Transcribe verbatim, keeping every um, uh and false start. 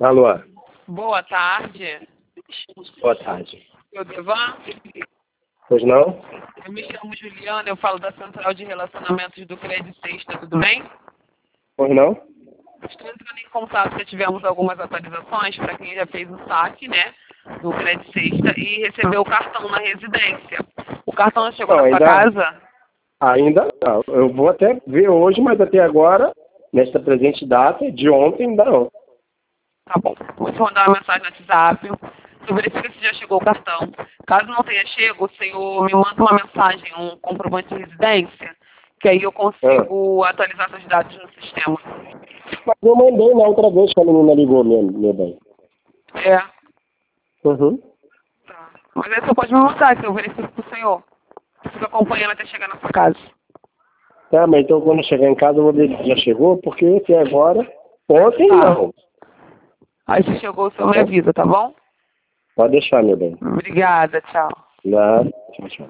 Alô. Boa tarde. Boa tarde. Eu Devan? Pois não? Eu me chamo Juliana, eu falo da Central de Relacionamentos do Credit Sexta, tudo bem? Pois não? Estou entrando em contato que tivemos algumas atualizações para quem já fez o saque, né, do Credit Sexta e recebeu o cartão na residência. O cartão já chegou Não, na sua ainda, casa? ainda não. Eu vou até ver hoje, mas até agora, nesta presente data, de ontem ainda não. Tá bom. Vou te mandar uma mensagem no WhatsApp. Você verifica se já chegou o cartão. Caso não tenha chego, o senhor me manda uma mensagem, um comprovante de residência, que aí eu consigo Ah. atualizar seus dados no sistema. Mas eu mandei na outra vez que a menina ligou, meu, meu bem. É. Uhum. Tá. Mas aí você pode me mandar, que eu verifico pro senhor. Fica acompanhando até chegar na sua casa. Tá, mas então quando chegar em casa eu vou ver se já chegou, porque até agora, ontem Tá. não. Aí se chegou, o senhor me Tá? avisa, tá bom? Pode deixar, meu bem. Obrigada, tchau. Nada. Tchau, tchau.